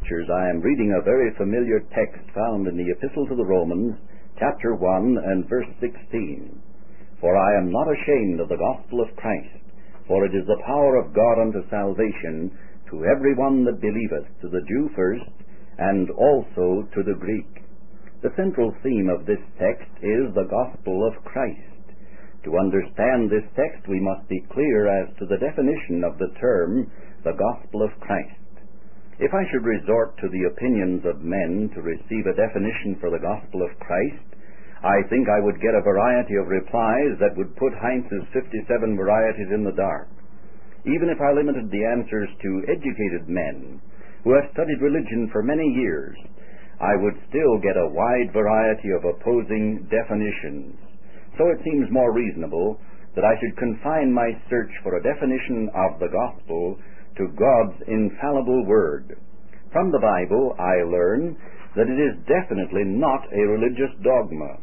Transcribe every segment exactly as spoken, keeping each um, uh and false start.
Scriptures, I am reading a very familiar text found in the Epistle to the Romans, chapter one and verse sixteen. For I am not ashamed of the gospel of Christ, for it is the power of God unto salvation to every one that believeth, to the Jew first, and also to the Greek. The central theme of this text is the gospel of Christ. To understand this text, we must be clear as to the definition of the term, the gospel of Christ. If I should resort to the opinions of men to receive a definition for the gospel of Christ, I think I would get a variety of replies that would put Heinz's fifty-seven varieties in the dark. Even if I limited the answers to educated men who have studied religion for many years, I would still get a wide variety of opposing definitions. So it seems more reasonable that I should confine my search for a definition of the gospel to God's infallible word. From the Bible, I learn that it is definitely not a religious dogma,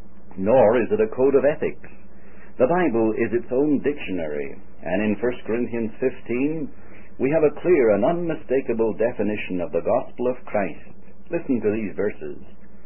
nor is it a code of ethics. The Bible is its own dictionary, and in First Corinthians fifteen, we have a clear and unmistakable definition of the gospel of Christ. Listen to these verses.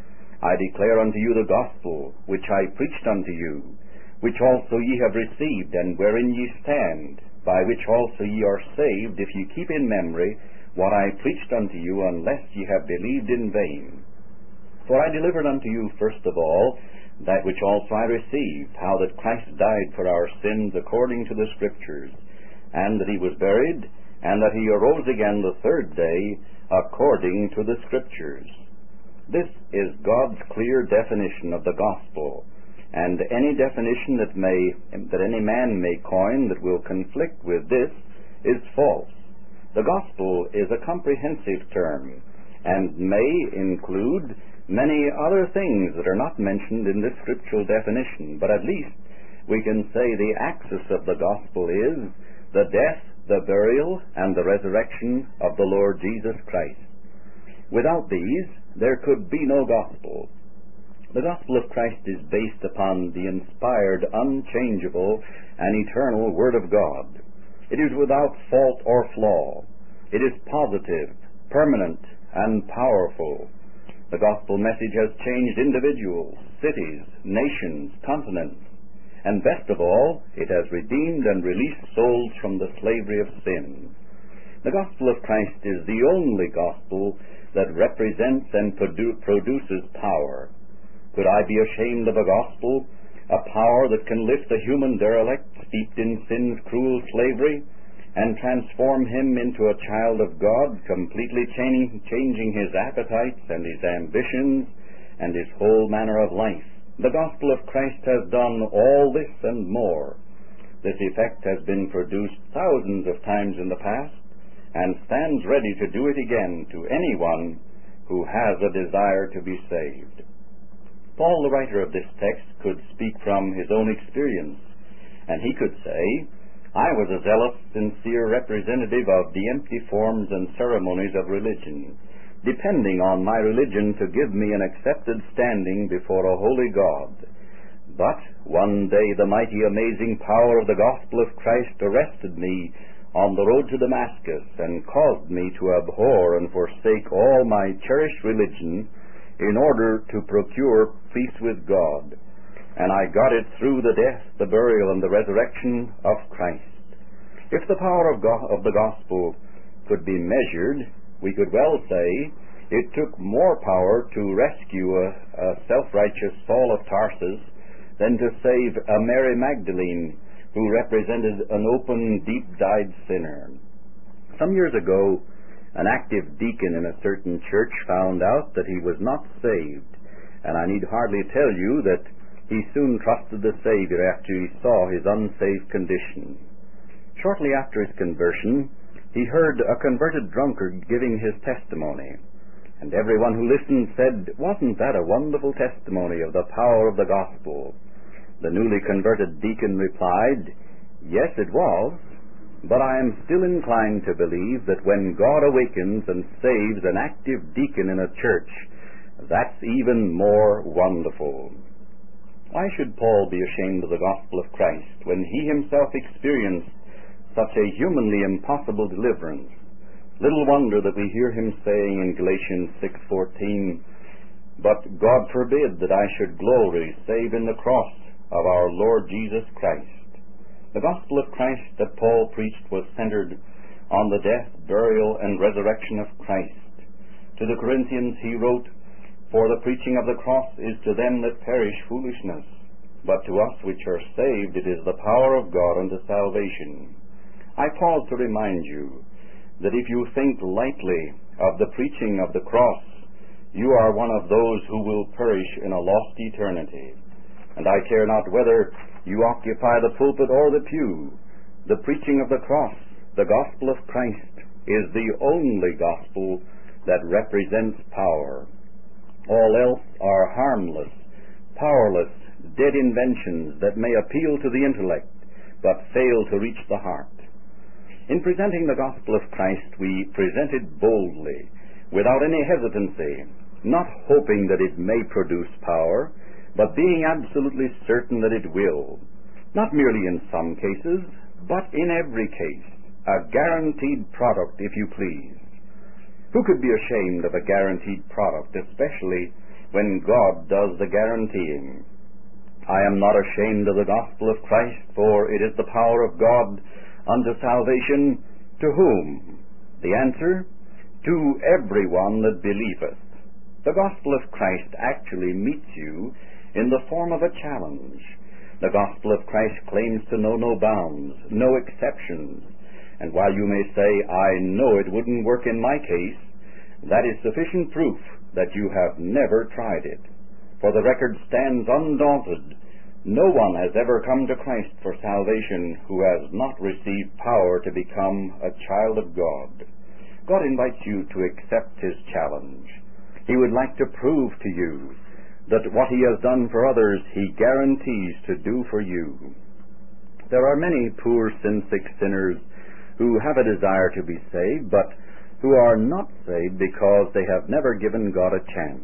I declare unto you the gospel which I preached unto you, which also ye have received, and wherein ye stand, by which also ye are saved, if ye keep in memory what I preached unto you, unless ye have believed in vain. For I delivered unto you first of all that which also I received, how that Christ died for our sins according to the Scriptures, and that he was buried, and that he arose again the third day according to the Scriptures. This is God's clear definition of the gospel, and any definition that may that any man may coin that will conflict with this is false. The gospel is a comprehensive term, and may include many other things that are not mentioned in this scriptural definition, but at least we can say the axis of the gospel is the death, the burial, and the resurrection of the Lord Jesus Christ. Without these, there could be no gospel. The gospel of Christ is based upon the inspired, unchangeable, and eternal Word of God. It is without fault or flaw. It is positive, permanent, and powerful. The gospel message has changed individuals, cities, nations, continents, and best of all, it has redeemed and released souls from the slavery of sin. The gospel of Christ is the only gospel that represents and produ- produces power. Could I be ashamed of a gospel, a power that can lift a human derelict steeped in sin's cruel slavery and transform him into a child of God, completely changing, changing his appetites and his ambitions and his whole manner of life? The gospel of Christ has done all this and more. This effect has been produced thousands of times in the past, and stands ready to do it again to anyone who has a desire to be saved. Paul, the writer of this text, could speak from his own experience, and he could say, I was a zealous, sincere representative of the empty forms and ceremonies of religion, depending on my religion to give me an accepted standing before a holy God. But one day the mighty, amazing power of the gospel of Christ arrested me on the road to Damascus, and caused me to abhor and forsake all my cherished religion in order to procure peace with God. And I got it through the death, the burial, and the resurrection of Christ. If the power of, God, of the gospel could be measured, we could well say it took more power to rescue a, a self-righteous Saul of Tarsus than to save a Mary Magdalene, who represented an open, deep-dyed sinner. Some years ago, an active deacon in a certain church found out that he was not saved, and I need hardly tell you that he soon trusted the Savior after he saw his unsaved condition. Shortly after his conversion, he heard a converted drunkard giving his testimony, and everyone who listened said, "Wasn't that a wonderful testimony of the power of the gospel?" The newly converted deacon replied, "Yes, it was, but I am still inclined to believe that when God awakens and saves an active deacon in a church, that's even more wonderful." Why should Paul be ashamed of the gospel of Christ when he himself experienced such a humanly impossible deliverance? Little wonder that we hear him saying in Galatians six fourteen, "But God forbid that I should glory save in the cross of our Lord Jesus Christ." The gospel of Christ that Paul preached was centered on the death, burial, and resurrection of Christ. To the Corinthians he wrote, "For the preaching of the cross is to them that perish foolishness, but to us which are saved it is the power of God unto salvation." I pause to remind you that if you think lightly of the preaching of the cross, you are one of those who will perish in a lost eternity. And I care not whether you occupy the pulpit or the pew, the preaching of the cross, the gospel of Christ, is the only gospel that represents power. All else are harmless, powerless, dead inventions that may appeal to the intellect, but fail to reach the heart. In presenting the gospel of Christ, we present it boldly, without any hesitancy, not hoping that it may produce power, but being absolutely certain that it will. Not merely in some cases, but in every case. A guaranteed product, if you please. Who could be ashamed of a guaranteed product, especially when God does the guaranteeing? I am not ashamed of the gospel of Christ, for it is the power of God unto salvation. To whom? The answer, to everyone that believeth. The gospel of Christ actually meets you in the form of a challenge. The gospel of Christ claims to know no bounds, no exceptions. And while you may say, "I know it wouldn't work in my case," that is sufficient proof that you have never tried it. For the record stands undaunted. No one has ever come to Christ for salvation who has not received power to become a child of God. God invites you to accept his challenge. He would like to prove to you that what he has done for others, he guarantees to do for you. There are many poor sin-sick sinners who have a desire to be saved, but who are not saved because they have never given God a chance.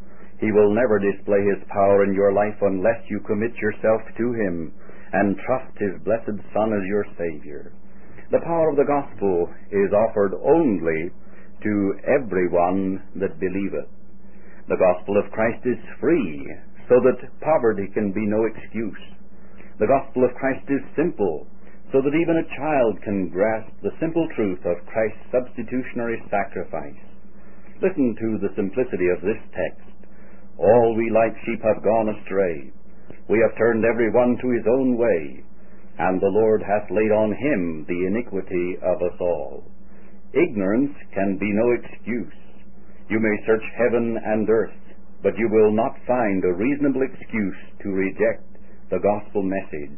He will never display his power in your life unless you commit yourself to him and trust his blessed Son as your Savior. The power of the gospel is offered only to everyone that believeth. The gospel of Christ is free, so that poverty can be no excuse. The gospel of Christ is simple, so that even a child can grasp the simple truth of Christ's substitutionary sacrifice. Listen to the simplicity of this text. "All we like sheep have gone astray. We have turned every one to his own way, and the Lord hath laid on him the iniquity of us all." Ignorance can be no excuse. You may search heaven and earth, but you will not find a reasonable excuse to reject the gospel message.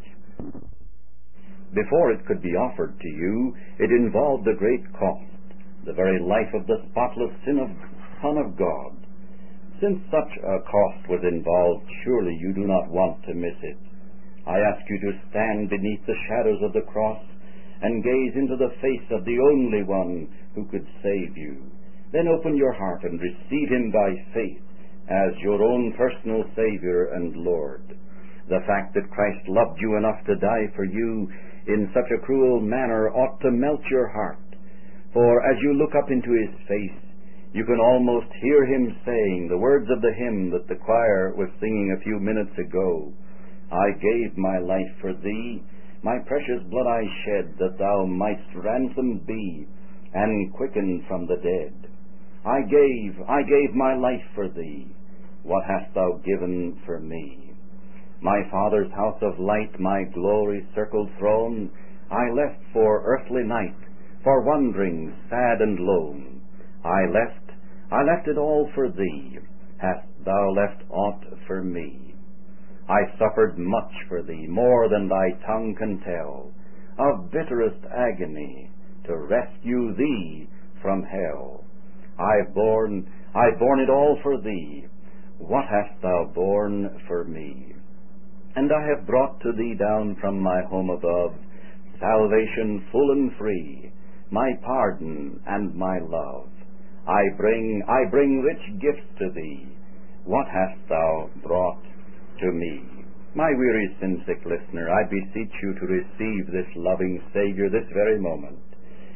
Before it could be offered to you, it involved a great cost, the very life of the spotless sin of Son of God. Since such a cost was involved, surely you do not want to miss it. I ask you to stand beneath the shadows of the cross and gaze into the face of the only one who could save you. Then open your heart and receive him by faith as your own personal Savior and Lord. The fact that Christ loved you enough to die for you in such a cruel manner ought to melt your heart. For as you look up into his face, you can almost hear him saying the words of the hymn that the choir was singing a few minutes ago. "I gave my life for thee, my precious blood I shed, that thou mightst ransom be, and quicken from the dead. I gave, I gave my life for thee. What hast thou given for me? My Father's house of light, my glory-circled throne, I left for earthly night, for wanderings sad and lone. I left, I left it all for thee. Hast thou left aught for me? I suffered much for thee, more than thy tongue can tell, of bitterest agony, to rescue thee from hell. I've borne, I've borne it all for thee. What hast thou borne for me? And I have brought to thee down from my home above salvation full and free, my pardon and my love. I bring, I bring rich gifts to thee. What hast thou brought to me? My weary sin-sick listener, I beseech you to receive this loving Savior this very moment.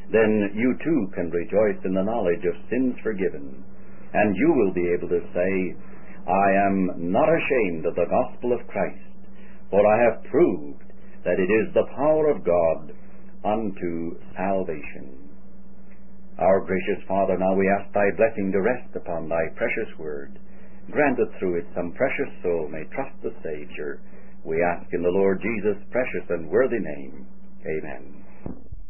then you too can rejoice in the knowledge of sins forgiven, and you will be able to say, I am not ashamed of the gospel of Christ, for I have proved that it is the power of God unto salvation. Our gracious Father, now we ask thy blessing to rest upon thy precious word. Grant that through it some precious soul may trust the Savior. We ask in the Lord Jesus' precious and worthy name. Amen.